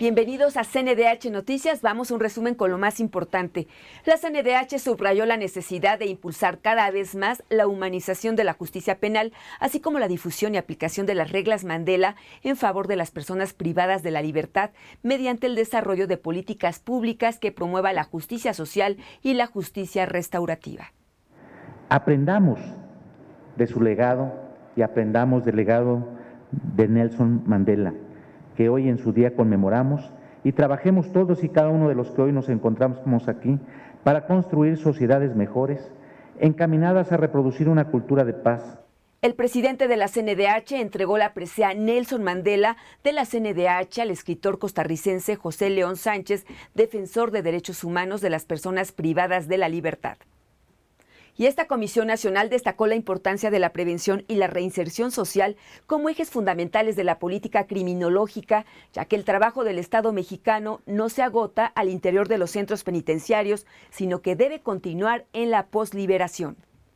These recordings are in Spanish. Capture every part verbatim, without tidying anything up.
Bienvenidos a C N D H Noticias. Vamos a un resumen con lo más importante. La C N D H subrayó la necesidad de impulsar cada vez más la humanización de la justicia penal, así como la difusión y aplicación de las reglas Mandela en favor de las personas privadas de la libertad mediante el desarrollo de políticas públicas que promueva la justicia social y la justicia restaurativa. Aprendamos de su legado y aprendamos del legado de Nelson Mandela, que hoy en su día conmemoramos, y trabajemos todos y cada uno de los que hoy nos encontramos aquí para construir sociedades mejores, encaminadas a reproducir una cultura de paz. El presidente de la C N D H entregó la presea Nelson Mandela de la C N D H al escritor costarricense José León Sánchez, defensor de derechos humanos de las personas privadas de la libertad. Y esta Comisión Nacional destacó la importancia de la prevención y la reinserción social como ejes fundamentales de la política criminológica, ya que el trabajo del Estado mexicano no se agota al interior de los centros penitenciarios, sino que debe continuar en la posliberación.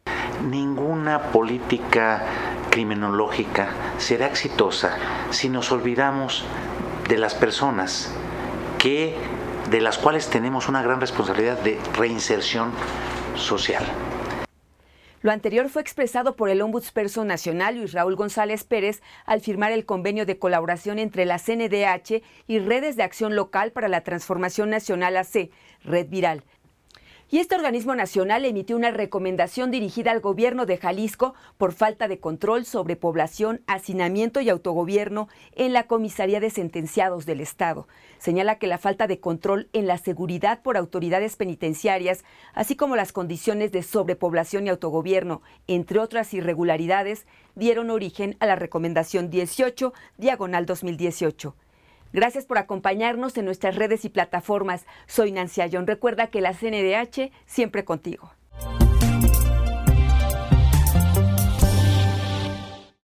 Ninguna política criminológica será exitosa si nos olvidamos de las personas que, de las cuales tenemos una gran responsabilidad de reinserción social. Lo anterior fue expresado por el Ombudsperson Nacional, Luis Raúl González Pérez, al firmar el convenio de colaboración entre la C N D H y Redes de Acción Local para la Transformación Nacional A C, Red Viral. Y este organismo nacional emitió una recomendación dirigida al gobierno de Jalisco por falta de control sobre población, hacinamiento y autogobierno en la comisaría de sentenciados del Estado. Señala que la falta de control en la seguridad por autoridades penitenciarias, así como las condiciones de sobrepoblación y autogobierno, entre otras irregularidades, dieron origen a la recomendación dieciocho, diagonal dos mil dieciocho. Gracias por acompañarnos en nuestras redes y plataformas. Soy Nancy Ayón. Recuerda que la C N D H siempre contigo.